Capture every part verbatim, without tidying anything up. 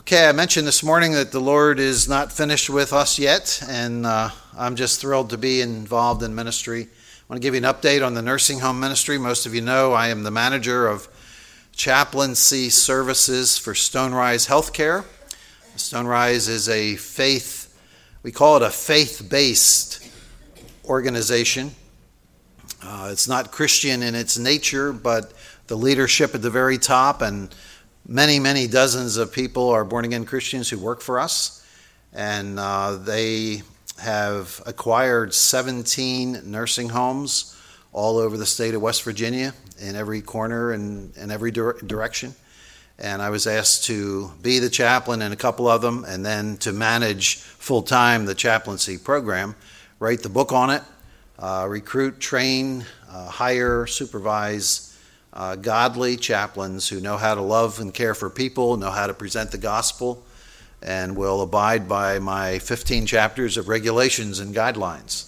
Okay, I mentioned this morning that the Lord is not finished with us yet, and uh, I'm just thrilled to be involved in ministry. I want to give you an update on the nursing home ministry. Most of you know I am the manager of chaplaincy services for Stonerise Healthcare. Stonerise is a faith, we call it a faith-based organization. Uh, it's not Christian in its nature, but the leadership at the very top and many, many dozens of people are born-again Christians who work for us, and uh, they have acquired seventeen nursing homes all over the state of West Virginia, in every corner and in every dir- direction. And I was asked to be the chaplain in a couple of them, and then to manage full-time the chaplaincy program, write the book on it, uh, recruit, train, uh, hire, supervise Uh, godly chaplains who know how to love and care for people, know how to present the gospel, and will abide by my fifteen chapters of regulations and guidelines.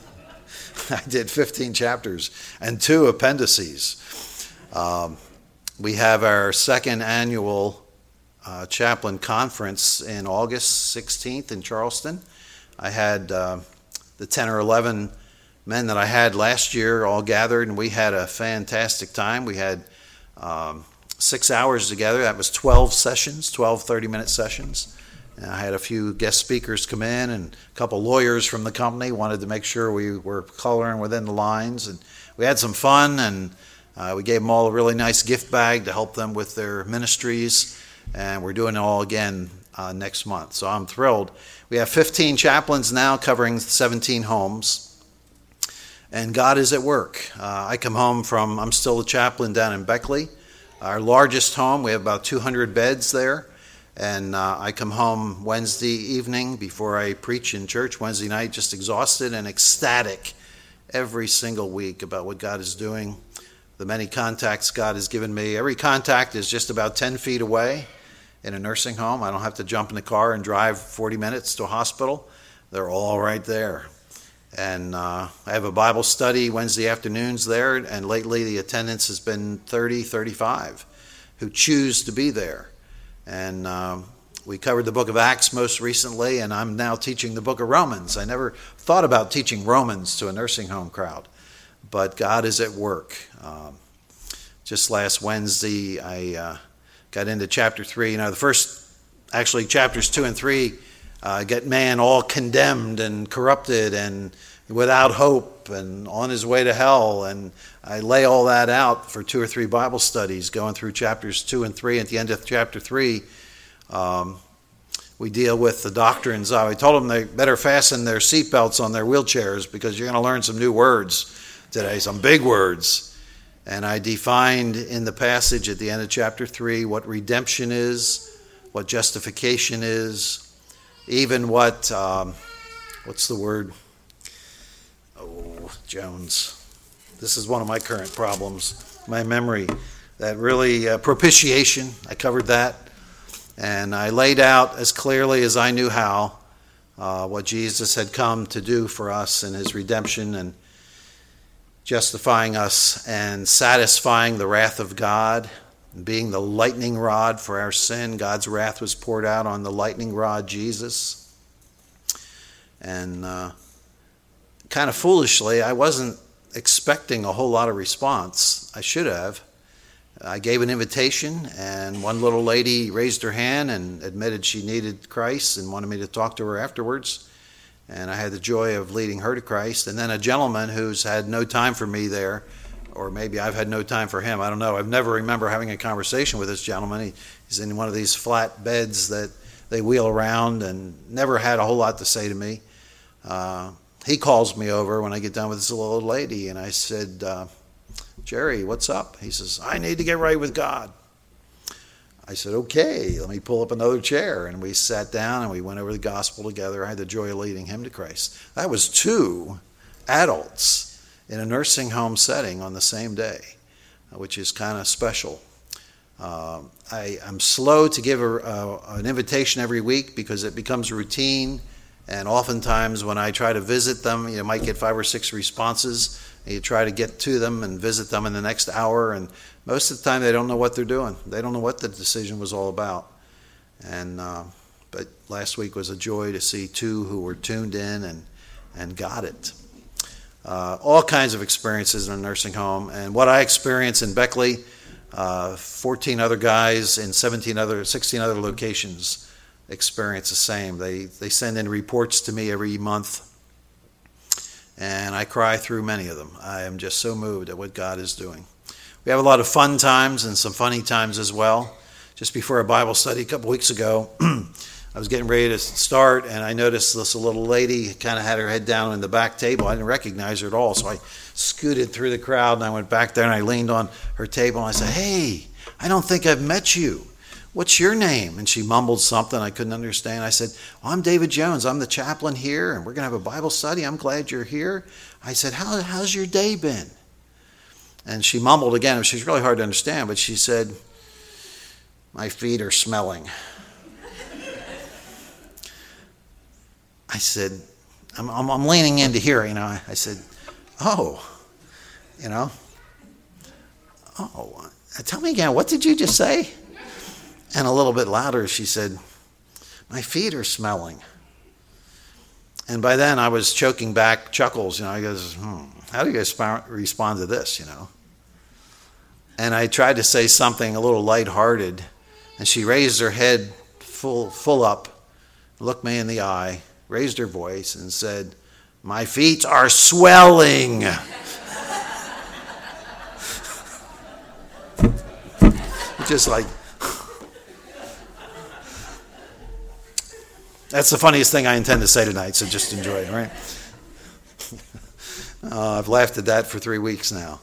I did fifteen chapters and two appendices. Um, we have our second annual uh, chaplain conference in August sixteenth in Charleston. I had uh, the ten or eleven men that I had last year all gathered, and we had a fantastic time. We had um, six hours together. That was twelve sessions, twelve thirty-minute sessions. And I had a few guest speakers come in, and a couple lawyers from the company wanted to make sure we were coloring within the lines. And we had some fun, and uh, we gave them all a really nice gift bag to help them with their ministries. And we're doing it all again uh, next month. So I'm thrilled. We have fifteen chaplains now covering seventeen homes. And God is at work. Uh, I come home from, I'm still the chaplain down in Beckley, our largest home. We have about two hundred beds there. And uh, I come home Wednesday evening before I preach in church, Wednesday night, just exhausted and ecstatic every single week about what God is doing, the many contacts God has given me. Every contact is just about ten feet away in a nursing home. I don't have to jump in the car and drive forty minutes to a hospital. They're all right there. And uh, I have a Bible study Wednesday afternoons there, and lately the attendance has been thirty, thirty-five who choose to be there. And um, we covered the book of Acts most recently, and I'm now teaching the book of Romans. I never thought about teaching Romans to a nursing home crowd, but God is at work. Um, just last Wednesday, I uh, got into chapter three. You know, the first, actually chapters two and three, Uh, get man all condemned and corrupted and without hope and on his way to hell. And I lay all that out for two or three Bible studies going through chapters two and three. At the end of chapter three, um, we deal with the doctrines. I told them they better fasten their seatbelts on their wheelchairs because you're going to learn some new words today, some big words. And I defined in the passage at the end of chapter three what redemption is, what justification is, even what, um, what's the word? Oh, Jones. This is one of my current problems, my memory. That really, uh, propitiation, I covered that. And I laid out as clearly as I knew how uh, what Jesus had come to do for us in his redemption and justifying us and satisfying the wrath of God. Being the lightning rod for our sin, God's wrath was poured out on the lightning rod, Jesus. And uh, kind of foolishly, I wasn't expecting a whole lot of response. I should have. I gave an invitation, and one little lady raised her hand and admitted she needed Christ and wanted me to talk to her afterwards. And I had the joy of leading her to Christ. And then a gentleman who's had no time for me there, or maybe I've had no time for him. I don't know. I never remember having a conversation with this gentleman. He, he's in one of these flat beds that they wheel around and never had a whole lot to say to me. Uh, he calls me over when I get done with this little old lady, and I said, uh, Jerry, what's up? He says, I need to get right with God. I said, okay, let me pull up another chair. And we sat down and we went over the gospel together. I had the joy of leading him to Christ. That was two adults in a nursing home setting on the same day, which is kind of special. Uh, I, I'm slow to give a, a, an invitation every week because it becomes routine, and oftentimes when I try to visit them, you might get five or six responses, and you try to get to them and visit them in the next hour, and most of the time they don't know what they're doing. They don't know what the decision was all about. And uh, but last week was a joy to see two who were tuned in and, and got it. Uh, all kinds of experiences in a nursing home. And what I experienced in Beckley, uh, fourteen other guys in seventeen other, sixteen other locations experience the same. They, they send in reports to me every month, and I cry through many of them. I am just so moved at what God is doing. We have a lot of fun times and some funny times as well. Just before a Bible study a couple weeks ago, I was getting ready to start, and I noticed this little lady kind of had her head down in the back table. I didn't recognize her at all, so I scooted through the crowd, and I went back there, and I leaned on her table, and I said, "Hey, I don't think I've met you. What's your name?" And she mumbled something I couldn't understand. I said, "Well, I'm David Jones. I'm the chaplain here, and we're going to have a Bible study. I'm glad you're here." I said, How, how's your day been? And she mumbled again. She's really hard to understand, but she said, "My feet are smelling." I said, I'm, I'm, I'm leaning in to hear, you know. I said, "Oh, you know, oh, tell me again, what did you just say?" And a little bit louder, she said, "My feet are smelling." And by then I was choking back chuckles, you know. I goes, hmm, how do you guys respond to this, you know? And I tried to say something a little lighthearted, and she raised her head full, full up, looked me in the eye, raised her voice, and said, "My feet are swelling." Just like, that's the funniest thing I intend to say tonight, so just enjoy it, all right? uh, I've laughed at that for three weeks now.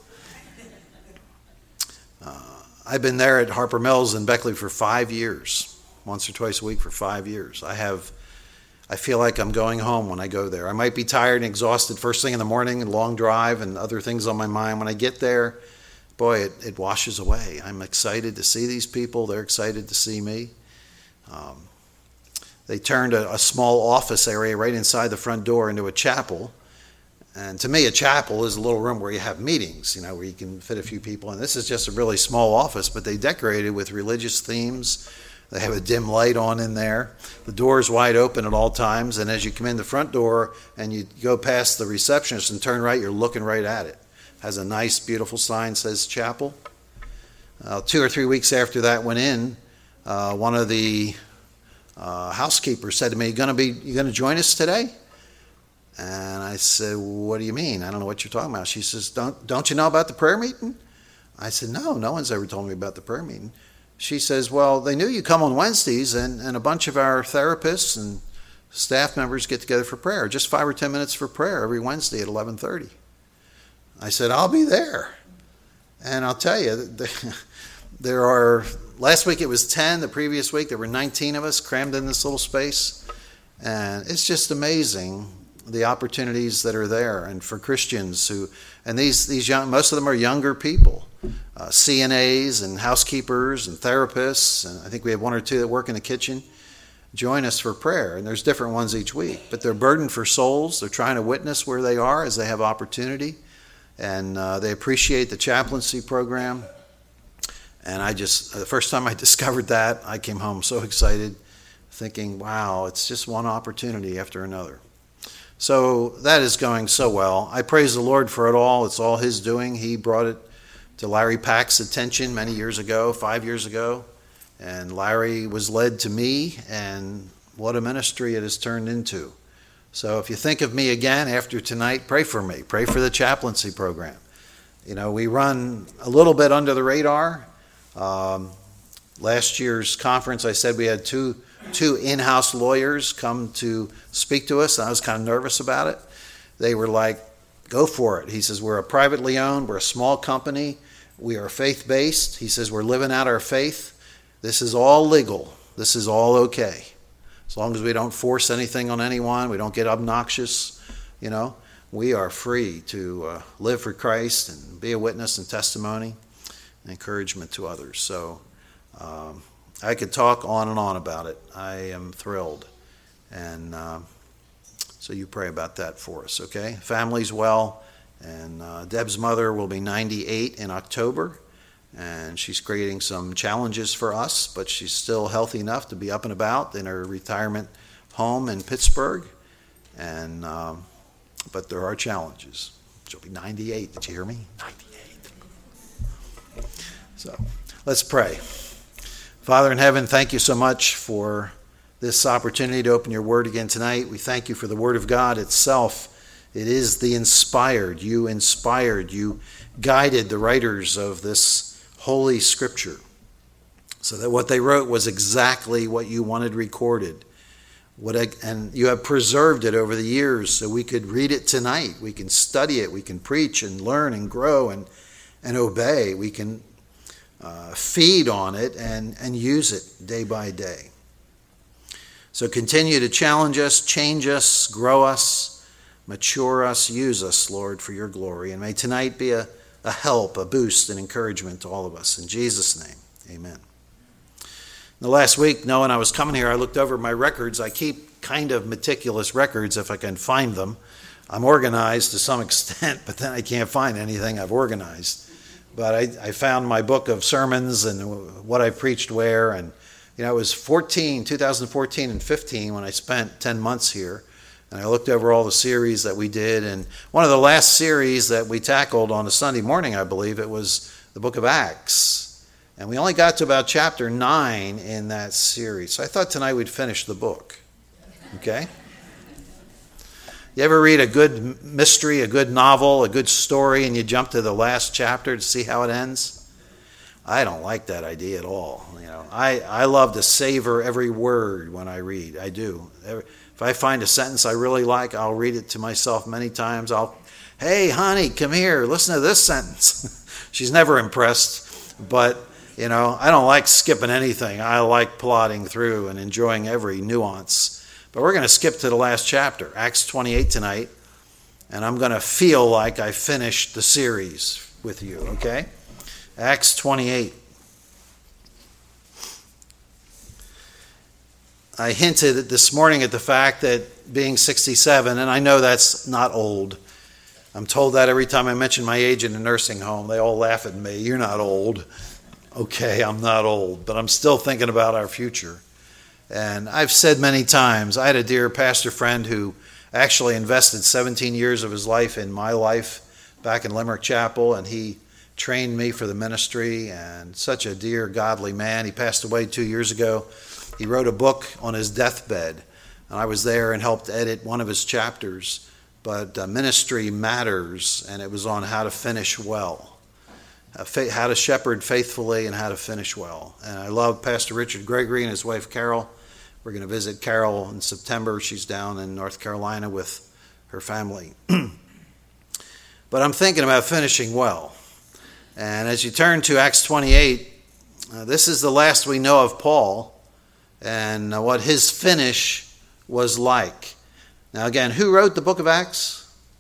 Uh, I've been there at Harper Mills in Beckley for five years, once or twice a week for five years. I have, I feel like I'm going home when I go there. I might be tired and exhausted first thing in the morning, and long drive and other things on my mind. When I get there, boy, it, it washes away. I'm excited to see these people. They're excited to see me. Um, They turned a, a small office area right inside the front door into a chapel. And to me, a chapel is a little room where you have meetings, you know, where you can fit a few people in. This is just a really small office, but they decorated with religious themes. They have a dim light on in there. The door is wide open at all times. And as you come in the front door and you go past the receptionist and turn right, you're looking right at it. It has a nice, beautiful sign that says chapel. Uh, two or three weeks after that went in, uh, one of the Uh, housekeeper said to me, you gonna be you gonna join us today? And I said, "What do you mean? I don't know what you're talking about." She says, don't don't you know about the prayer meeting? I said, "No, no one's ever told me about the prayer meeting." She says, "Well, they knew you come on Wednesdays, and, and a bunch of our therapists and staff members get together for prayer, just five or ten minutes for prayer every Wednesday at eleven thirty. I said, "I'll be there." And I'll tell you, there are, last week it was ten, the previous week there were nineteen of us crammed in this little space. And it's just amazing the opportunities that are there. And for Christians who, and these, these young, most of them are younger people, uh, C N As and housekeepers and therapists, and I think we have one or two that work in the kitchen, join us for prayer. And there's different ones each week. But they're burdened for souls. They're trying to witness where they are as they have opportunity. And uh, they appreciate the chaplaincy program. And I just, the first time I discovered that, I came home so excited, thinking, wow, it's just one opportunity after another. So that is going so well. I praise the Lord for it all. It's all His doing. He brought it to Larry Pack's attention many years ago, five years ago. And Larry was led to me, and what a ministry it has turned into. So if you think of me again after tonight, pray for me. Pray for the chaplaincy program. You know, we run a little bit under the radar. Um, last year's conference, I said we had two two in-house lawyers come to speak to us, and I was kind of nervous about it. They were like, go for it. He says, we're a privately owned, we're a small company, we are faith-based. He says, we're living out our faith. This is all legal. This is all okay. As long as we don't force anything on anyone, we don't get obnoxious, you know, we are free to uh, live for Christ and be a witness and testimony and encouragement to others. So um, I could talk on and on about it. I am thrilled. And uh, so you pray about that for us, okay? Family's well, and uh, Deb's mother will be ninety-eight in October, and she's creating some challenges for us, but she's still healthy enough to be up and about in her retirement home in Pittsburgh. And um, but there are challenges. She'll be ninety-eight. Did you hear me? ninety-eight. So let's pray. Father in heaven, thank you so much for this opportunity to open your word again tonight. We thank you for the word of God itself. It is the inspired. You inspired. You guided the writers of this holy scripture so that what they wrote was exactly what you wanted recorded. What I, and you have preserved it over the years so we could read it tonight. We can study it. We can preach and learn and grow and, and obey. We can uh, feed on it and, and use it day by day. So continue to challenge us, change us, grow us, mature us, use us, Lord, for your glory. And may tonight be a, a help, a boost, an encouragement to all of us. In Jesus' name, amen. The last week, knowing I was coming here, I looked over my records. I keep kind of meticulous records if I can find them. I'm organized to some extent, but then I can't find anything I've organized. But I, I found my book of sermons and what I preached where. And, you know, it was fourteen, two thousand fourteen and fifteen when I spent ten months here. And I looked over all the series that we did. And one of the last series that we tackled on a Sunday morning, I believe, it was the book of Acts. And we only got to about chapter nine in that series. So I thought tonight we'd finish the book. Okay? You ever read a good mystery, a good novel, a good story, and you jump to the last chapter to see how it ends? I don't like that idea at all. You know, I, I love to savor every word when I read. I do. If I find a sentence I really like, I'll read it to myself many times. I'll, hey, honey, come here, listen to this sentence. She's never impressed, but you know, I don't like skipping anything. I like plodding through and enjoying every nuance. But we're going to skip to the last chapter, Acts twenty-eight tonight, and I'm going to feel like I finished the series with you, okay? Acts twenty-eight. I hinted this morning at the fact that being sixty-seven, and I know that's not old. I'm told that every time I mention my age in a nursing home. They all laugh at me. You're not old. Okay, I'm not old, but I'm still thinking about our future. And I've said many times, I had a dear pastor friend who actually invested seventeen years of his life in my life back in Limerick Chapel, and he trained me for the ministry, and such a dear, godly man. He passed away two years ago. He wrote a book on his deathbed, and I was there and helped edit one of his chapters. But uh, ministry matters, and it was on how to finish well. How to shepherd faithfully and how to finish well. And I love Pastor Richard Gregory and his wife Carol. We're going to visit Carol in September. She's down in North Carolina with her family. But I'm thinking about finishing well. And as you turn to Acts twenty-eight, uh, this is the last we know of Paul and uh, what his finish was like. Now again, who wrote the book of Acts?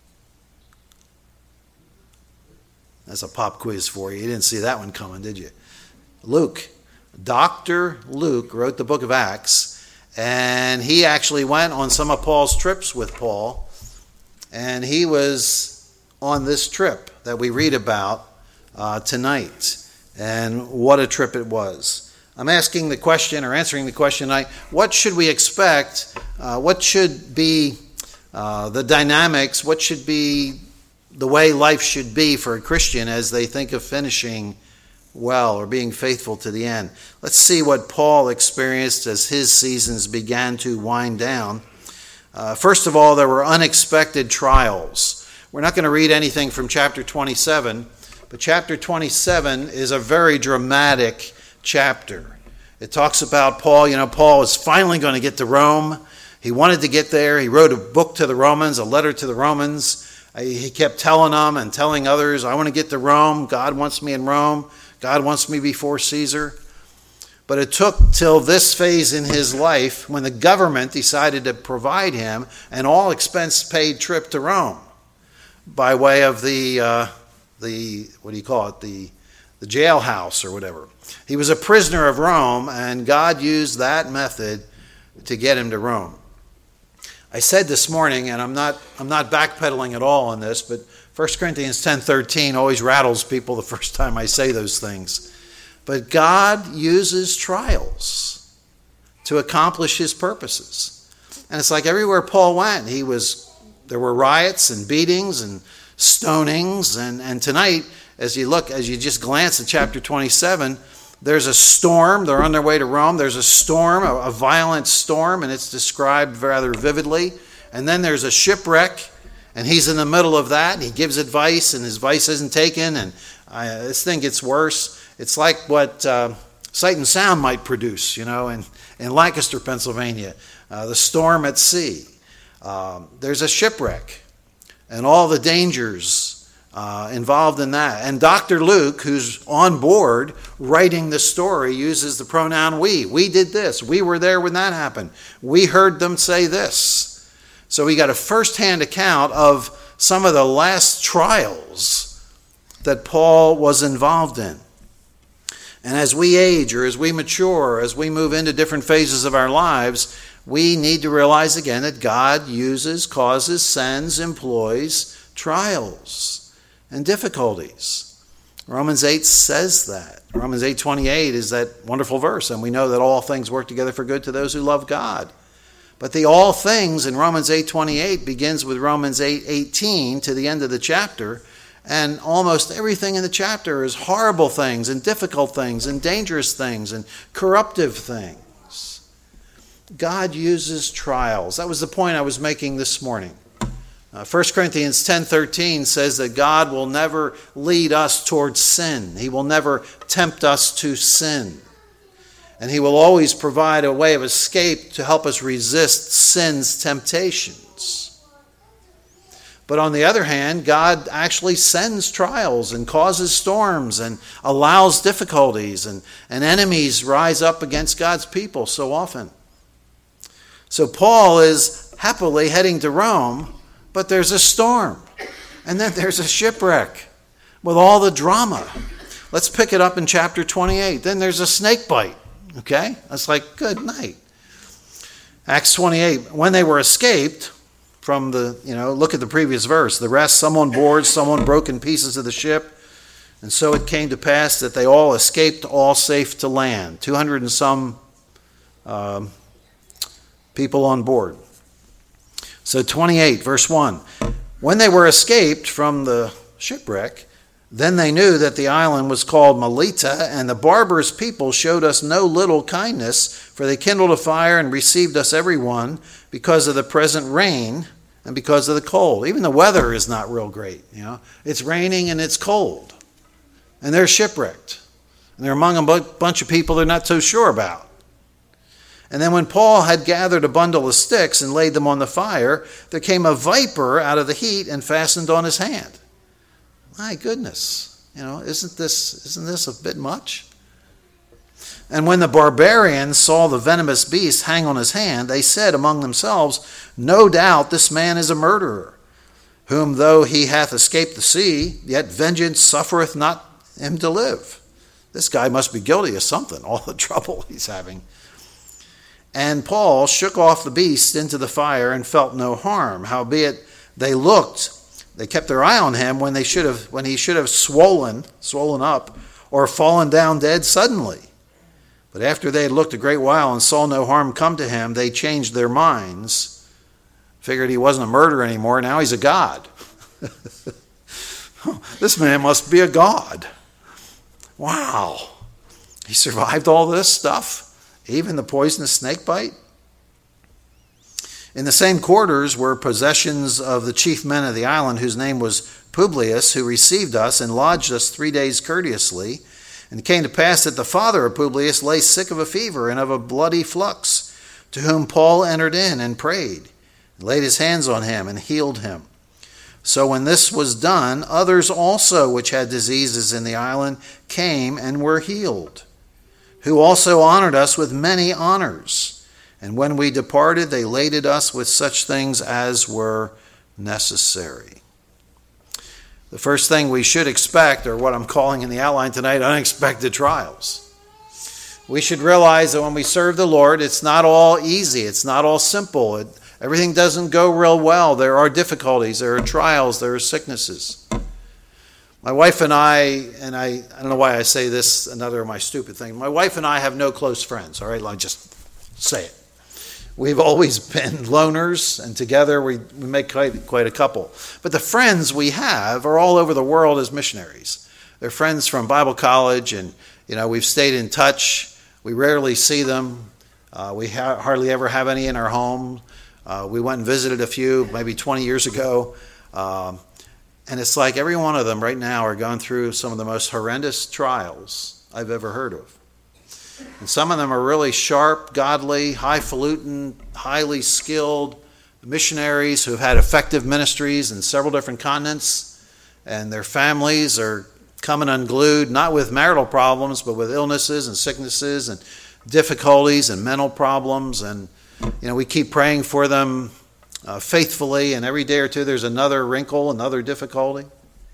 That's a pop quiz for you. You didn't see that one coming, did you? Luke. Doctor Luke wrote the book of Acts, and he actually went on some of Paul's trips with Paul, and he was on this trip that we read about uh, tonight, and what a trip it was. I'm asking the question, or answering the question tonight, what should we expect? Uh, what should be uh, the dynamics? What should be the way life should be for a Christian as they think of finishing well or being faithful to the end? Let's see what Paul experienced as his seasons began to wind down. Uh, first of all, there were unexpected trials. We're not going to read anything from chapter twenty-seven, but chapter twenty-seven is a very dramatic chapter. It talks about Paul. You know, Paul is finally going to get to Rome. He wanted to get there. He wrote a book to the Romans, a letter to the Romans. He kept telling them and telling others, I want to get to Rome. God wants me in Rome. God wants me before Caesar. But it took till this phase in his life when the government decided to provide him an all-expense-paid trip to Rome by way of the, uh, the what do you call it, the, the jailhouse or whatever. He was a prisoner of Rome, and God used that method to get him to Rome. I said this morning, and I'm not I'm not backpedaling at all on this, but First Corinthians ten thirteen always rattles people the first time I say those things. But God uses trials to accomplish his purposes. And it's like everywhere Paul went, he was there were riots and beatings and stonings. And, and tonight, as you look, as you just glance at chapter twenty-seven, there's a storm. They're on their way to Rome. There's a storm, a, a violent storm, and it's described rather vividly. And then there's a shipwreck, and he's in the middle of that, and he gives advice, and his advice isn't taken, and uh, this thing gets worse. It's like what uh, Sight and Sound might produce, you know, in, in Lancaster, Pennsylvania, uh, the storm at sea. Um, there's a shipwreck, and all the dangers Uh, involved in that. And Doctor Luke, who's on board writing the story, uses the pronoun we. We did this. We were there when that happened. We heard them say this. So we got a first-hand account of some of the last trials that Paul was involved in. And as we age or as we mature, as we move into different phases of our lives, we need to realize again that God uses, causes, sends, employs trials and difficulties. Romans eight says that. Romans eight twenty-eight is that wonderful verse, and we know that all things work together for good to those who love God. But the all things in Romans eight twenty-eight begins with Romans eight eighteen to the end of the chapter, and almost everything in the chapter is horrible things and difficult things and dangerous things and corruptive things. God uses trials. That was the point I was making this morning. Uh, First Corinthians ten thirteen says that God will never lead us towards sin. He will never tempt us to sin. And he will always provide a way of escape to help us resist sin's temptations. But on the other hand, God actually sends trials and causes storms and allows difficulties, and, and enemies rise up against God's people so often. So Paul is happily heading to Rome, but there's a storm, and then there's a shipwreck with all the drama. Let's pick it up in chapter twenty-eight. Then there's a snake bite, okay? That's like, good night. Acts twenty-eight, when they were escaped from the, you know, look at the previous verse. The rest, some on board, some on broken pieces of the ship. And so it came to pass that they all escaped, all safe to land. two hundred and some um, people on board. So twenty-eight, verse one. When they were escaped from the shipwreck, then they knew that the island was called Melita, and the barbarous people showed us no little kindness, for they kindled a fire and received us every one because of the present rain and because of the cold. Even the weather is not real great, you know. It's raining and it's cold. And they're shipwrecked. And they're among a bunch of people they're not so sure about. And then when Paul had gathered a bundle of sticks and laid them on the fire, there came a viper out of the heat and fastened on his hand. My goodness, you know, isn't this isn't this a bit much? And when the barbarians saw the venomous beast hang on his hand, they said among themselves, no doubt this man is a murderer, whom though he hath escaped the sea, yet vengeance suffereth not him to live. This guy must be guilty of something, all the trouble he's having. And Paul shook off the beast into the fire and felt no harm. Howbeit they looked, they kept their eye on him when they should have, when he should have swollen, swollen up, or fallen down dead suddenly. But after they had looked a great while and saw no harm come to him, they changed their minds, figured he wasn't a murderer anymore. Now he's a god. This man must be a god. Wow, he survived all this stuff. Even the poisonous snake bite? In the same quarters were possessions of the chief men of the island, whose name was Publius, who received us and lodged us three days courteously. And it came to pass that the father of Publius lay sick of a fever and of a bloody flux, to whom Paul entered in and prayed, and laid his hands on him and healed him. So when this was done, others also which had diseases in the island came and were healed, who also honored us with many honors. And when we departed, they laded us with such things as were necessary. The first thing we should expect, or what I'm calling in the outline tonight, unexpected trials. We should realize that when we serve the Lord, it's not all easy. It's not all simple. It, Everything doesn't go real well. There are difficulties, there are trials, there are sicknesses. My wife and I, and I, I don't know why I say this, another of my stupid things. My wife and I have no close friends, all right? I'll just say it. We've always been loners, and together we, we make quite, quite a couple. But the friends we have are all over the world as missionaries. They're friends from Bible college, and you know we've stayed in touch. We rarely see them. Uh, we ha- hardly ever have any in our home. Uh, we went and visited a few maybe twenty years ago. Um, and it's like every one of them right now are going through some of the most horrendous trials I've ever heard of. And some of them are really sharp, godly, highfalutin, highly skilled missionaries who have had effective ministries in several different continents. And their families are coming unglued, not with marital problems, but with illnesses and sicknesses and difficulties and mental problems. And, you know, we keep praying for them uh, faithfully, and every day or two there's another wrinkle, another difficulty.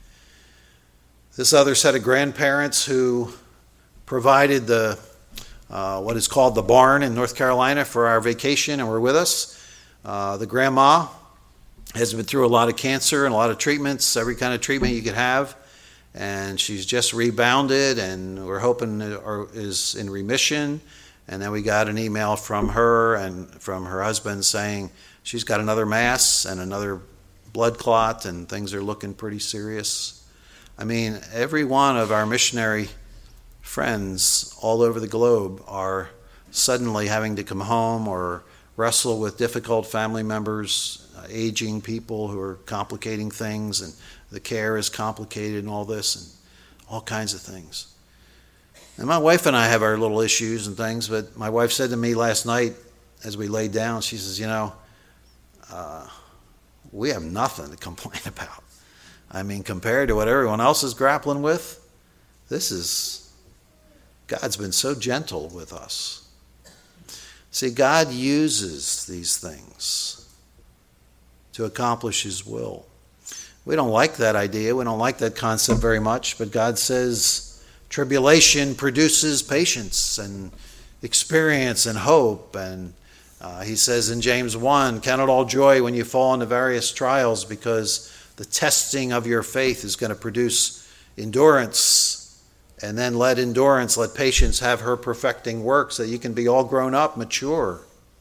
This other set of grandparents who provided the uh, what is called the barn in North Carolina for our vacation and were with us. Uh, the grandma has been through a lot of cancer and a lot of treatments, every kind of treatment you could have. And she's just rebounded, and we're hoping it is in remission. And then we got an email from her and from her husband saying she's got another mass and another blood clot, and things are looking pretty serious. I mean, every one of our missionary friends all over the globe are suddenly having to come home or wrestle with difficult family members, uh, aging people who are complicating things, and the care is complicated and all this and all kinds of things. And my wife and I have our little issues and things, but my wife said to me last night as we laid down, she says, you know, uh, we have nothing to complain about. I mean, compared to what everyone else is grappling with, this is, God's been so gentle with us. See, God uses these things to accomplish His will. We don't like that idea. We don't like that concept very much, but God says tribulation produces patience and experience and hope. And uh, He says in James one, count it all joy when you fall into various trials, because the testing of your faith is going to produce endurance. And then let endurance, let patience have her perfecting work so that you can be all grown up, mature.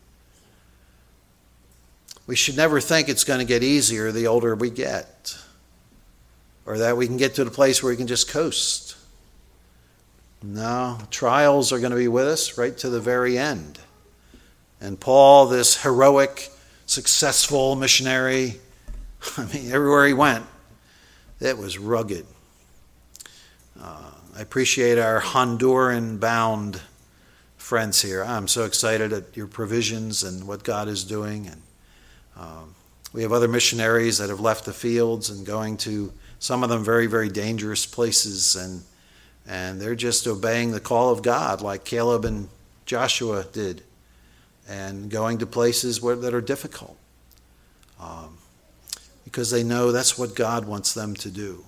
We should never think it's going to get easier the older we get, or that we can get to the place where we can just coast. No, trials are going to be with us right to the very end. And Paul, this heroic, successful missionary, I mean, everywhere he went, it was rugged. Uh, I appreciate our Honduran-bound friends here. I'm so excited at your provisions and what God is doing. And um, we have other missionaries that have left the fields and going to some of them very, very dangerous places, and and they're just obeying the call of God like Caleb and Joshua did, and going to places where that are difficult um, because they know that's what God wants them to do.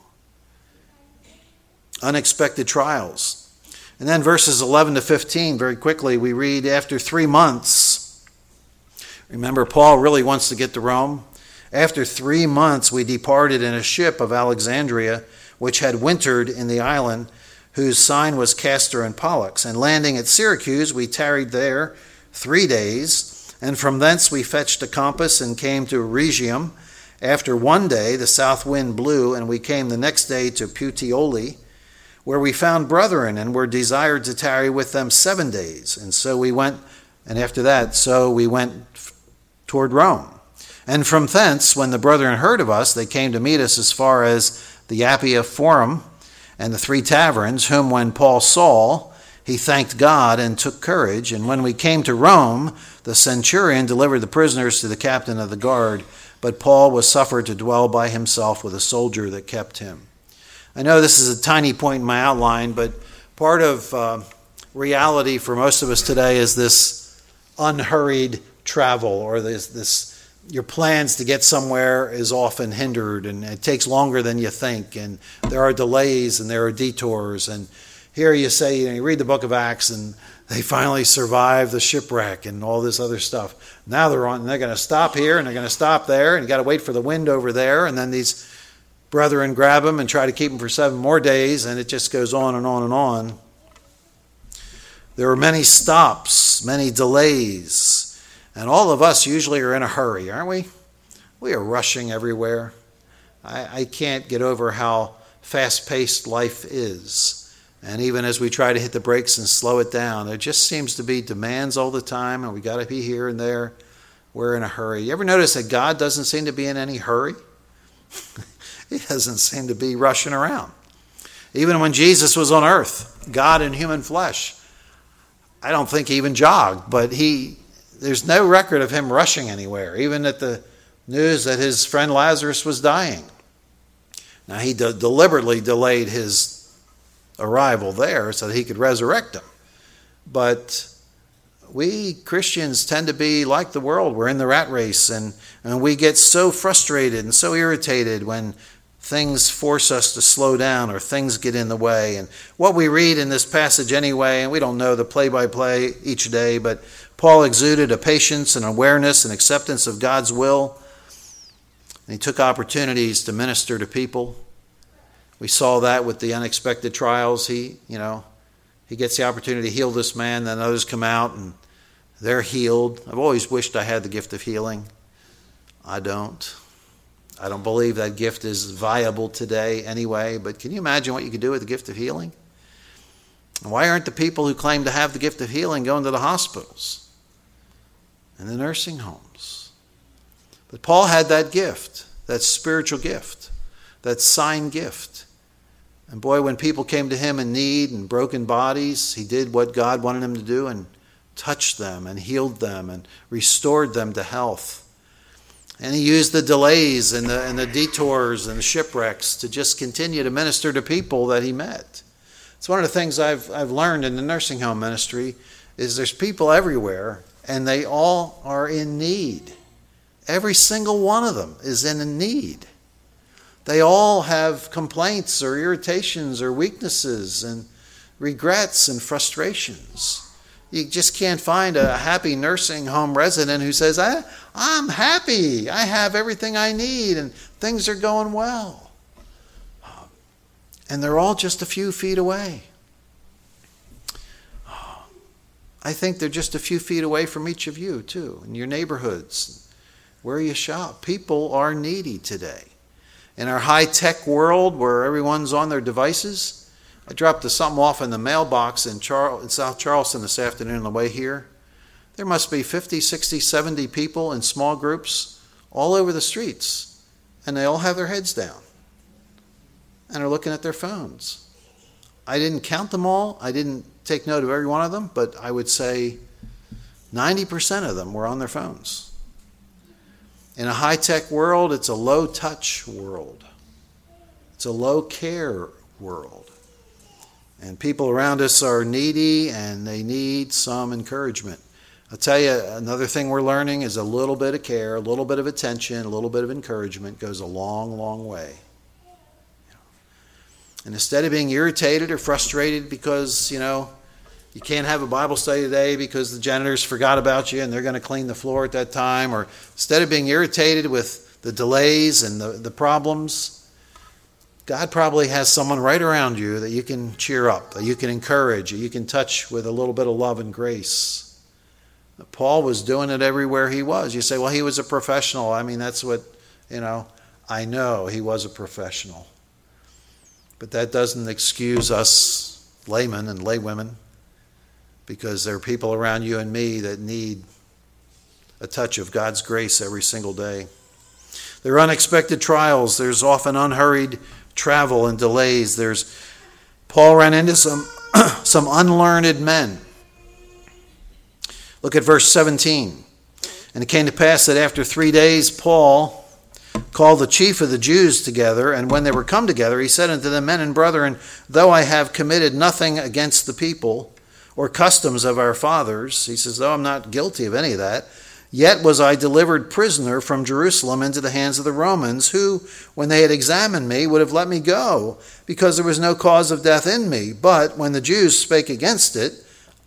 Unexpected trials. And then verses eleven to fifteen, very quickly, we read, after three months, remember, Paul really wants to get to Rome. After three months, we departed in a ship of Alexandria, which had wintered in the island, whose sign was Castor and Pollux. And landing at Syracuse, we tarried there three days. And from thence we fetched a compass and came to Rhegium. After one day, the south wind blew, and we came the next day to Puteoli, where we found brethren and were desired to tarry with them seven days. And so we went, and after that, so we went toward Rome. And from thence, when the brethren heard of us, they came to meet us as far as the Appia Forum and the Three Taverns, whom when Paul saw, he thanked God and took courage. And when we came to Rome, the centurion delivered the prisoners to the captain of the guard, but Paul was suffered to dwell by himself with a soldier that kept him. I know this is a tiny point in my outline, but part of uh, reality for most of us today is this unhurried travel, or this, this your plans to get somewhere is often hindered, and it takes longer than you think, and there are delays and there are detours. And here you say, you know, you read the book of Acts, and they finally survive the shipwreck and all this other stuff. Now they're on, and they're going to stop here and they're going to stop there, and you got to wait for the wind over there, and then these brethren grab them and try to keep them for seven more days, and it just goes on and on and on. There are many stops, many delays, and all of us usually are in a hurry, aren't we? We are rushing everywhere. I, I can't get over how fast-paced life is. And even as we try to hit the brakes and slow it down, there just seems to be demands all the time, and we got to be here and there. We're in a hurry. You ever notice that God doesn't seem to be in any hurry? He doesn't seem to be rushing around. Even when Jesus was on earth, God in human flesh, I don't think he even jogged, but he there's no record of him rushing anywhere, even at the news that his friend Lazarus was dying. Now, he de- deliberately delayed his arrival there so that he could resurrect him. But we Christians tend to be like the world. We're in the rat race, and, and we get so frustrated and so irritated when things force us to slow down or things get in the way. And what we read in this passage anyway, and we don't know the play-by-play each day, but Paul exuded a patience and awareness and acceptance of God's will. And he took opportunities to minister to people. We saw that with the unexpected trials. He, you know, he gets the opportunity to heal this man, then others come out and they're healed. I've always wished I had the gift of healing. I don't. I don't believe that gift is viable today anyway, but can you imagine what you could do with the gift of healing? And why aren't the people who claim to have the gift of healing going to the hospitals and the nursing homes? But Paul had that gift, that spiritual gift, that sign gift. And boy, when people came to him in need and broken bodies, he did what God wanted him to do and touched them and healed them and restored them to health. And he used the delays and the, and the detours and the shipwrecks to just continue to minister to people that he met. It's one of the things I've, I've learned in the nursing home ministry is there's people everywhere and they all are in need. Every single one of them is in a need. They all have complaints or irritations or weaknesses and regrets and frustrations. You just can't find a happy nursing home resident who says, I, I'm happy, I have everything I need, and things are going well. And they're all just a few feet away. I think they're just a few feet away from each of you, too, in your neighborhoods, where you shop. People are needy today. In our high-tech world where everyone's on their devices, I dropped something off in the mailbox in, Char- in South Charleston this afternoon on the way here. There must be fifty, sixty, seventy people in small groups all over the streets, and they all have their heads down and are looking at their phones. I didn't count them all. I didn't take note of every one of them, but I would say ninety percent of them were on their phones. In a high-tech world, it's a low-touch world. It's a low-care world. And people around us are needy and they need some encouragement. I'll tell you, another thing we're learning is a little bit of care, a little bit of attention, a little bit of encouragement goes a long, long way. And instead of being irritated or frustrated because, you know, you can't have a Bible study today because the janitors forgot about you and they're going to clean the floor at that time, or instead of being irritated with the delays and the, the problems, God probably has someone right around you that you can cheer up, that you can encourage, that you can touch with a little bit of love and grace. Paul was doing it everywhere he was. You say, well, he was a professional. I mean, that's what, you know, I know he was a professional. But that doesn't excuse us laymen and laywomen, because there are people around you and me that need a touch of God's grace every single day. There are unexpected trials. There's often unhurried travel and delays. There's Paul ran into some some unlearned men. Look at verse seventeen. And it came to pass that after three days Paul called the chief of the Jews together, and when they were come together, he said unto them, Men and brethren, though I have committed nothing against the people or customs of our fathers, he says, though I'm not guilty of any of that, yet was I delivered prisoner from Jerusalem into the hands of the Romans, who, when they had examined me, would have let me go, because there was no cause of death in me. But when the Jews spake against it,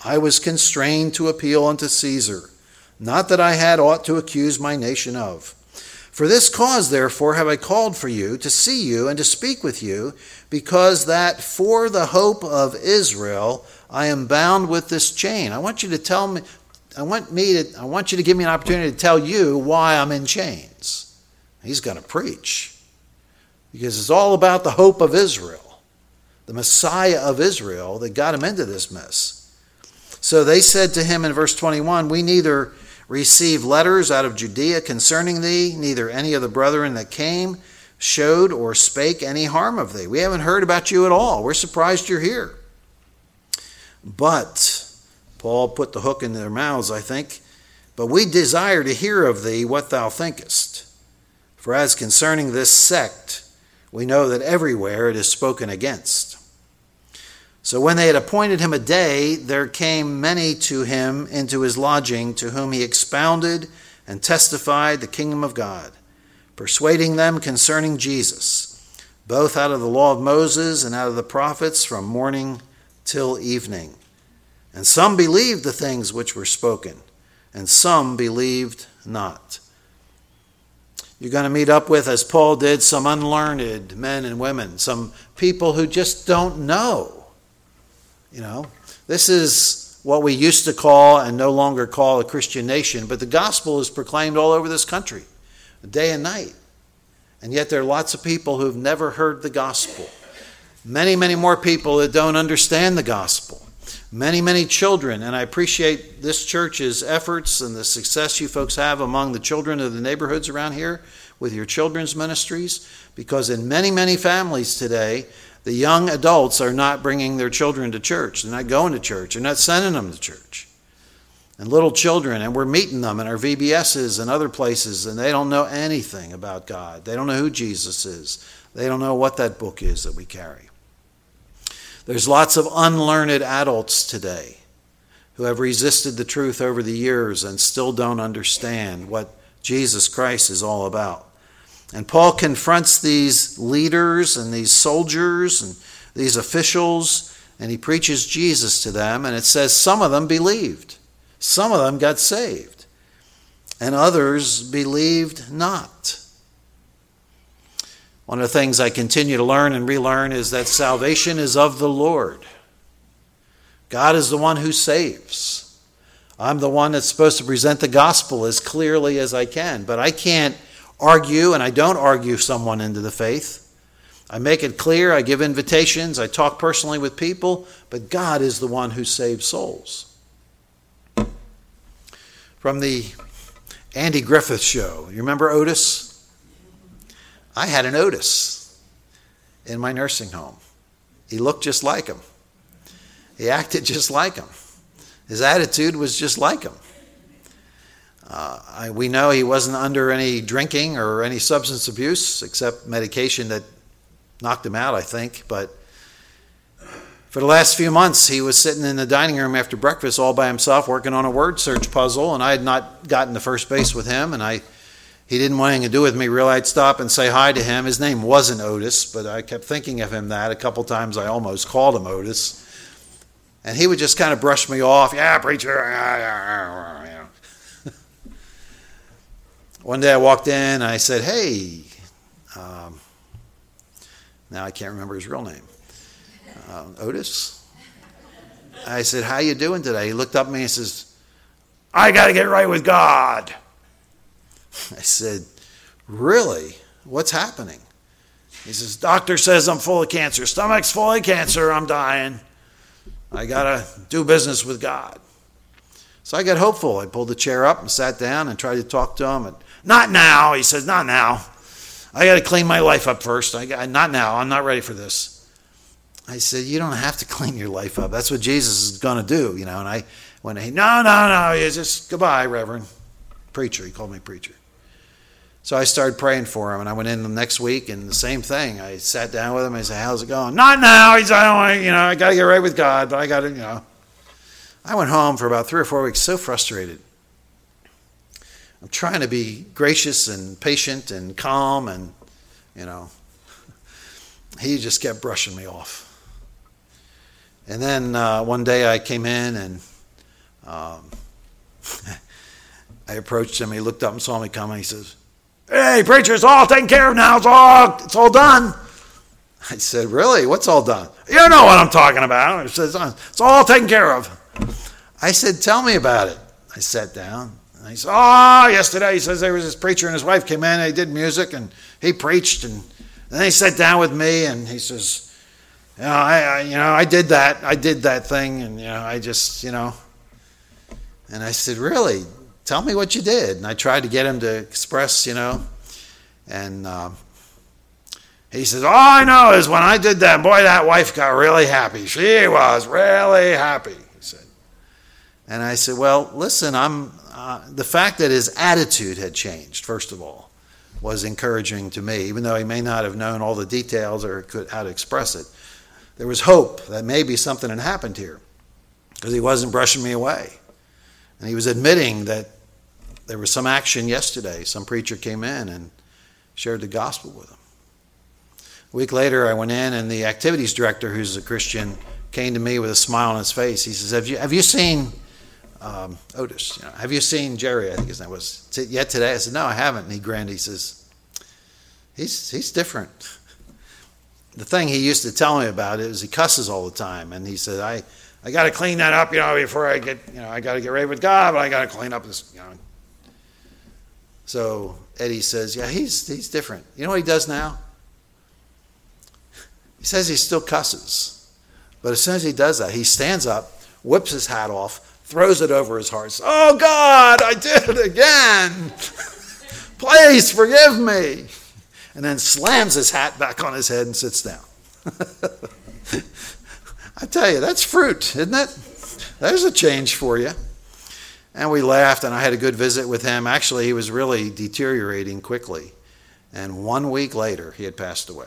I was constrained to appeal unto Caesar, not that I had aught to accuse my nation of. For this cause, therefore, have I called for you, to see you and to speak with you, because that for the hope of Israel I am bound with this chain. I want you to tell me, I want me to, I want you to give me an opportunity to tell you why I'm in chains. He's going to preach, because it's all about the hope of Israel, the Messiah of Israel that got him into this mess. So they said to him in verse twenty-one, we neither received letters out of Judea concerning thee, neither any of the brethren that came showed or spake any harm of thee. We haven't heard about you at all. We're surprised you're here. But, Paul put the hook in their mouths, I think, but we desire to hear of thee what thou thinkest. For as concerning this sect, we know that everywhere it is spoken against. So when they had appointed him a day, there came many to him into his lodging, to whom he expounded and testified the kingdom of God, persuading them concerning Jesus, both out of the law of Moses and out of the prophets, from morning till evening. And some believed the things which were spoken, and some believed not. You're going to meet up with, as Paul did, some unlearned men and women, some people who just don't know. You know, this is what we used to call and no longer call a Christian nation, but the gospel is proclaimed all over this country, day and night. And yet there are lots of people who have never heard the gospel. Many, many more people that don't understand the gospel. Many, many children, and I appreciate this church's efforts and the success you folks have among the children of the neighborhoods around here with your children's ministries, because in many, many families today, the young adults are not bringing their children to church. They're not going to church. They're not sending them to church. And little children, and we're meeting them in our V B S's and other places, and they don't know anything about God. They don't know who Jesus is. They don't know what that book is that we carry. There's lots of unlearned adults today who have resisted the truth over the years and still don't understand what Jesus Christ is all about. And Paul confronts these leaders and these soldiers and these officials, and he preaches Jesus to them, and it says some of them believed. Some of them got saved, and others believed not. One of the things I continue to learn and relearn is that salvation is of the Lord. God is the one who saves. I'm the one that's supposed to present the gospel as clearly as I can, but I can't argue, and I don't argue someone into the faith. I make it clear, I give invitations, I talk personally with people, but God is the one who saves souls. From the Andy Griffith Show, you remember Otis? I had an Otis in my nursing home. He looked just like him. He acted just like him. His attitude was just like him. Uh, I, we know he wasn't under any drinking or any substance abuse, except medication that knocked him out, I think. But for the last few months, he was sitting in the dining room after breakfast all by himself working on a word search puzzle, and I had not gotten to first base with him, and I he didn't want anything to do with me. Really, I'd stop and say hi to him. His name wasn't Otis, but I kept thinking of him that. A couple times I almost called him Otis. And he would just kind of brush me off. Yeah, preacher. Yeah, yeah, yeah. One day I walked in and I said, hey, um, now I can't remember his real name, uh, Otis. I said, how you doing today? He looked up at me and says, I got to get right with God. I said, really? What's happening? He says, doctor says I'm full of cancer. Stomach's full of cancer. I'm dying. I got to do business with God. So I got hopeful. I pulled the chair up and sat down and tried to talk to him. And, not now, he says, not now. I got to clean my life up first. I got, not now. I'm not ready for this. I said, you don't have to clean your life up. That's what Jesus is going to do, you know. And I went, he, no, no, no. He just, goodbye, Reverend. Preacher. He called me preacher. So I started praying for him, and I went in the next week, and the same thing. I sat down with him. I said, how's it going? Not now. He said, I don't want, you know, I got to get right with God, but I got to, you know. I went home for about three or four weeks so frustrated. I'm trying to be gracious and patient and calm, and, you know, he just kept brushing me off. And then uh, one day I came in, and Um, I approached him. He looked up and saw me coming. He says, "Hey, preacher, it's all taken care of now. It's all, it's all done." I said, "Really? What's all done?" "You know what I'm talking about." He says, "It's all taken care of." I said, "Tell me about it." I sat down. And he said, "Oh, yesterday," he says, "there was this preacher and his wife came in. They did music and he preached. And then he sat down with me and he says, you know, I, I, you know, I did that. I did that thing. And, you know, I just, you know." And I said, "Really? Tell me what you did." And I tried to get him to express, you know. And uh, he says, "All I know is when I did that, boy, that wife got really happy. She was really happy," he said. And I said, "Well, listen, I'm uh, the fact that his attitude had changed, first of all, was encouraging to me, even though he may not have known all the details or could, how to express it. There was hope that maybe something had happened here because he wasn't brushing me away. And he was admitting that there was some action yesterday. Some preacher came in and shared the gospel with him. A week later, I went in, and the activities director, who's a Christian, came to me with a smile on his face. He says, have you have you seen um, Otis? You know, have you seen Jerry?" I think his name was. "Yet today?" I said, "No, I haven't." And he grinned. He says, he's, he's different. The thing he used to tell me about it is he cusses all the time. And he said, I, I got to clean that up, you know, before I get, you know, I got to get ready with God, but I got to clean up this, you know. So Eddie says, "Yeah, he's he's different. You know what he does now? He says he still cusses. But as soon as he does that, he stands up, whips his hat off, throws it over his heart, says, 'Oh God, I did it again. Please forgive me.' And then slams his hat back on his head and sits down." I tell you, that's fruit, isn't it? There's a change for you. And we laughed, and I had a good visit with him. Actually, he was really deteriorating quickly. And one week later, he had passed away.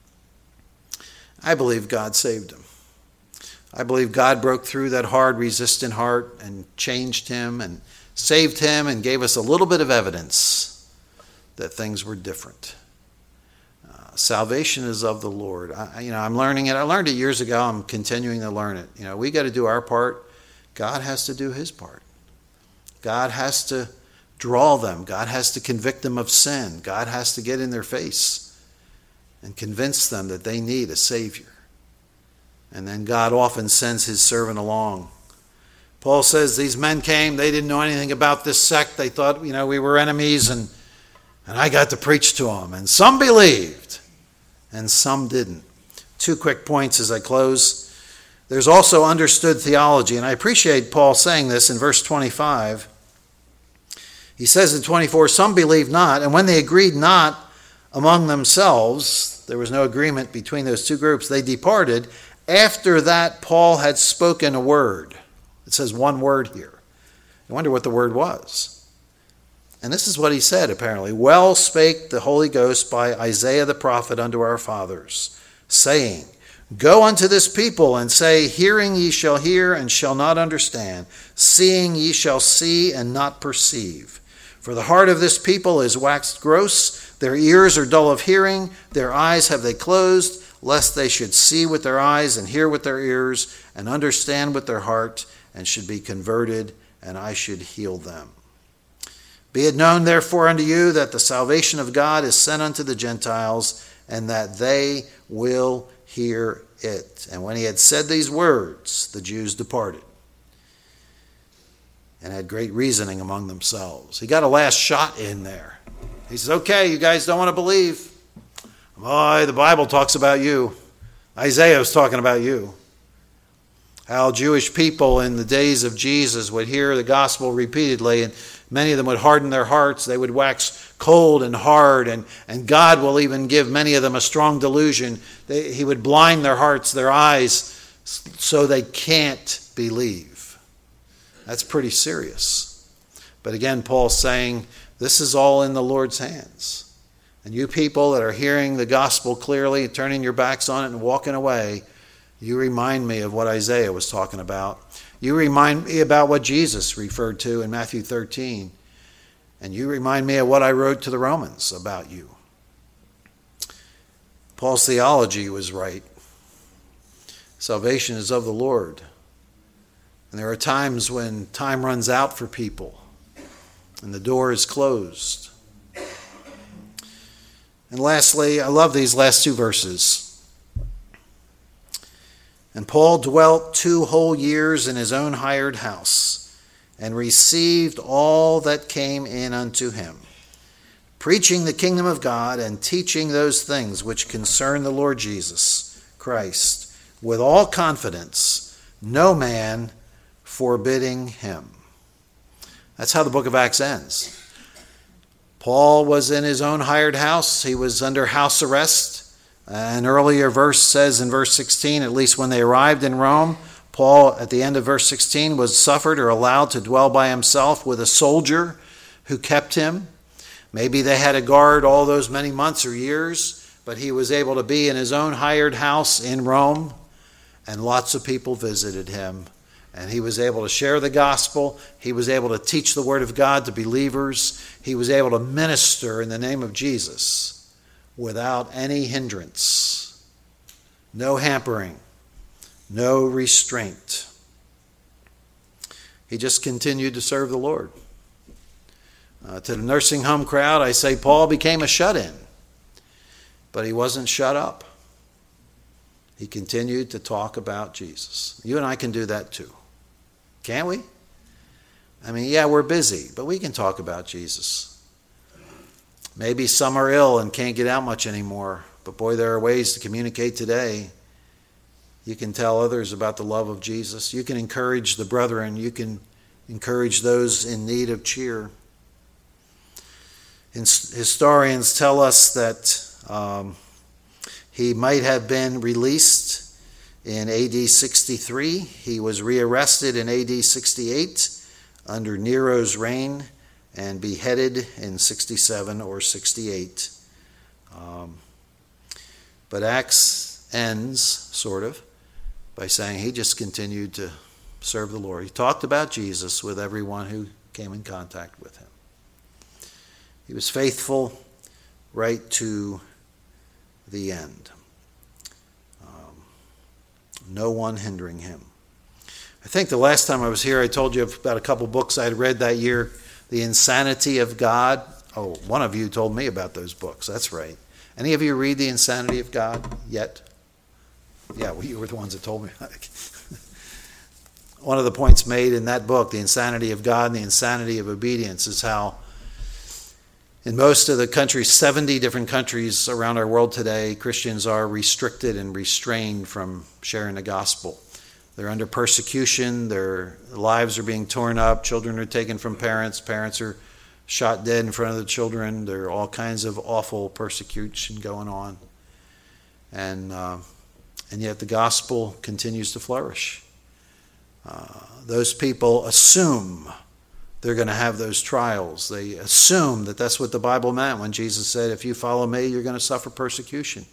I believe God saved him. I believe God broke through that hard, resistant heart and changed him and saved him and gave us a little bit of evidence that things were different. Uh, salvation is of the Lord. I, you know, I'm learning it. I learned it years ago. I'm continuing to learn it. You know, we got to do our part. God has to do his part. God has to draw them. God has to convict them of sin. God has to get in their face and convince them that they need a Savior. And then God often sends his servant along. Paul says these men came, they didn't know anything about this sect. They thought, you know, we were enemies, and, and I got to preach to them. And some believed, and some didn't. Two quick points as I close. There's also understood theology, and I appreciate Paul saying this in verse twenty-five. He says in twenty-four, "Some believed not, and when they agreed not among themselves," there was no agreement between those two groups, "they departed after that Paul had spoken a word." It says one word here. I wonder what the word was. And this is what he said, apparently. "Well spake the Holy Ghost by Isaiah the prophet unto our fathers, saying, Go unto this people and say, Hearing ye shall hear and shall not understand, seeing ye shall see and not perceive. For the heart of this people is waxed gross, their ears are dull of hearing, their eyes have they closed, lest they should see with their eyes and hear with their ears and understand with their heart and should be converted, and I should heal them. Be it known therefore unto you that the salvation of God is sent unto the Gentiles, and that they will hear it." And when he had said these words, the Jews departed and had great reasoning among themselves. He got a last shot in there. He says, "Okay, you guys don't want to believe. Boy, the Bible talks about you. Isaiah was talking about you. How Jewish people in the days of Jesus would hear the gospel repeatedly, and many of them would harden their hearts. They would wax cold and hard, and, and God will even give many of them a strong delusion. They, he would blind their hearts, their eyes, so they can't believe." That's pretty serious. But again, Paul's saying, this is all in the Lord's hands. And you people that are hearing the gospel clearly, turning your backs on it and walking away, you remind me of what Isaiah was talking about. You remind me about what Jesus referred to in Matthew thirteen. And you remind me of what I wrote to the Romans about you. Paul's theology was right. Salvation is of the Lord. And there are times when time runs out for people and the door is closed. And lastly, I love these last two verses. And Paul dwelt two whole years in his own hired house, and received all that came in unto him, preaching the kingdom of God, and teaching those things which concern the Lord Jesus Christ, with all confidence, no man forbidding him. That's how the book of Acts ends. Paul was in his own hired house. He was under house arrest. An earlier verse says in verse sixteen, at least when they arrived in Rome, Paul, at the end of verse sixteen, was suffered or allowed to dwell by himself with a soldier who kept him. Maybe they had a guard all those many months or years, but he was able to be in his own hired house in Rome, and lots of people visited him. And he was able to share the gospel. He was able to teach the word of God to believers. He was able to minister in the name of Jesus without any hindrance, no hampering, no restraint. He just continued to serve the Lord. Uh, to the nursing home crowd, I say Paul became a shut-in, but he wasn't shut up. He continued to talk about Jesus. You and I can do that too. Can't we? I mean, yeah, we're busy, but we can talk about Jesus. Maybe some are ill and can't get out much anymore, but boy, there are ways to communicate today. You can tell others about the love of Jesus. You can encourage the brethren. You can encourage those in need of cheer. Historians tell us that um, he might have been released in A D sixty-three. He was rearrested in A D sixty-eight under Nero's reign and beheaded in sixty-seven or sixty-eight. Um, but Acts ends, sort of, by saying he just continued to serve the Lord. He talked about Jesus with everyone who came in contact with him. He was faithful right to the end. No one hindering him. I think the last time I was here, I told you about a couple books I had read that year. The Insanity of God. Oh, one of you told me about those books. That's right. Any of you read The Insanity of God yet? Yeah, well, you were the ones that told me. One of the points made in that book, The Insanity of God and the Insanity of Obedience, is how in most of the countries, seventy different countries around our world today, Christians are restricted and restrained from sharing the gospel. They're under persecution. Their lives are being torn up. Children are taken from parents. Parents are shot dead in front of the children. There are all kinds of awful persecution going on. And, uh, and yet the gospel continues to flourish. Uh, those people assume they're going to have those trials. They assume that that's what the Bible meant when Jesus said, if you follow me, you're going to suffer persecution.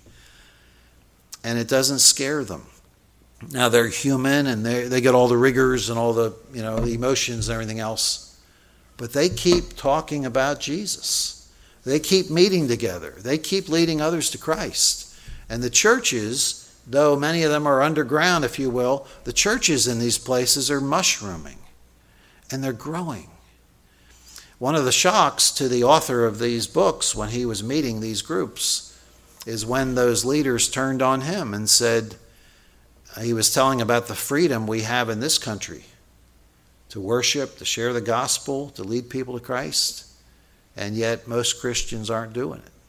And it doesn't scare them. Now they're human and they they get all the rigors and all the, you know, the emotions and everything else. But they keep talking about Jesus. They keep meeting together. They keep leading others to Christ. And the churches, though many of them are underground, if you will, the churches in these places are mushrooming and they're growing. One of the shocks to the author of these books when he was meeting these groups is when those leaders turned on him and said, he was telling about the freedom we have in this country to worship, to share the gospel, to lead people to Christ, and yet most Christians aren't doing it.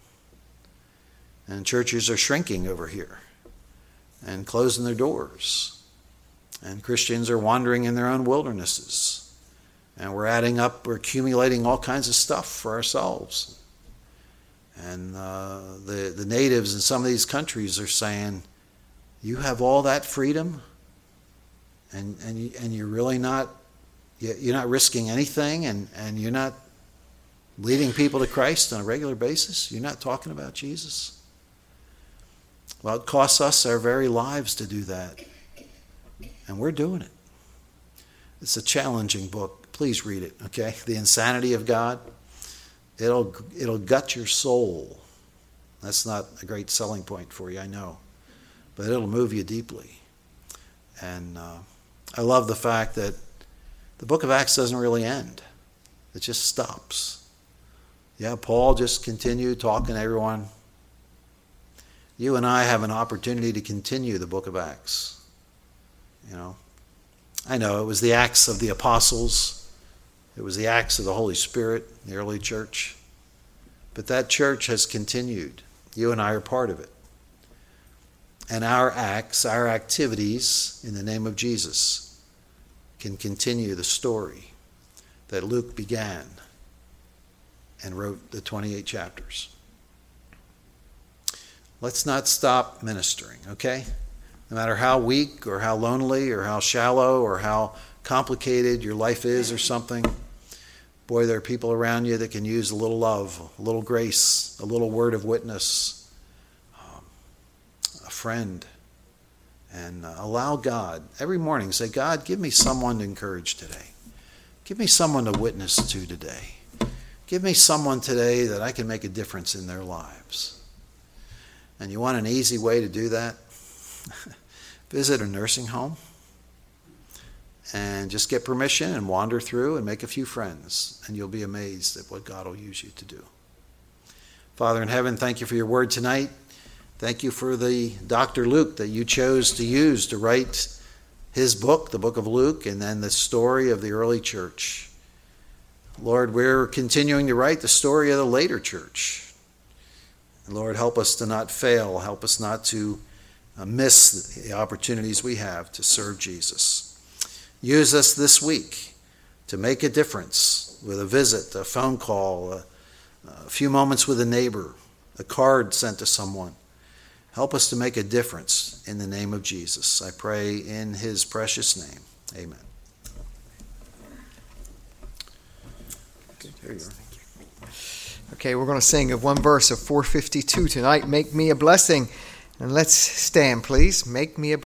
And churches are shrinking over here and closing their doors. And Christians are wandering in their own wildernesses. And we're adding up, we're accumulating all kinds of stuff for ourselves. And uh, the, the natives in some of these countries are saying, you have all that freedom and, and, you, and you're really not, you're not risking anything and, and you're not leading people to Christ on a regular basis? You're not talking about Jesus? Well, it costs us our very lives to do that. And we're doing it. It's a challenging book. Please read it, okay? The Insanity of God. It'll, it'll gut your soul. That's not a great selling point for you, I know. But it'll move you deeply. And uh, I love the fact that the book of Acts doesn't really end. It just stops. Yeah, Paul just continued talking to everyone. You and I have an opportunity to continue the book of Acts. You know, I know it was the Acts of the Apostles. It was the Acts of the Holy Spirit, the early church. But that church has continued. You and I are part of it. And our acts, our activities in the name of Jesus can continue the story that Luke began and wrote the twenty-eight chapters. Let's not stop ministering, okay? No matter how weak or how lonely or how shallow or how complicated your life is or something, boy, there are people around you that can use a little love, a little grace, a little word of witness, um, a friend. And uh, allow God, every morning, say, God, give me someone to encourage today. Give me someone to witness to today. Give me someone today that I can make a difference in their lives. And you want an easy way to do that? Visit a nursing home and just get permission and wander through and make a few friends, and you'll be amazed at what God will use you to do. Father in heaven, thank you for your word tonight. Thank you for the Doctor Luke that you chose to use to write his book, the book of Luke, and then the story of the early church. Lord, we're continuing to write the story of the later church. Lord, help us to not fail. Help us not to miss the opportunities we have to serve Jesus. Use us this week to make a difference with a visit, a phone call, a, a few moments with a neighbor, a card sent to someone. Help us to make a difference in the name of Jesus. I pray in his precious name. Amen. There you are. Okay, we're going to sing of one verse of four fifty-two tonight, Make Me a Blessing. And let's stand, please. Make me a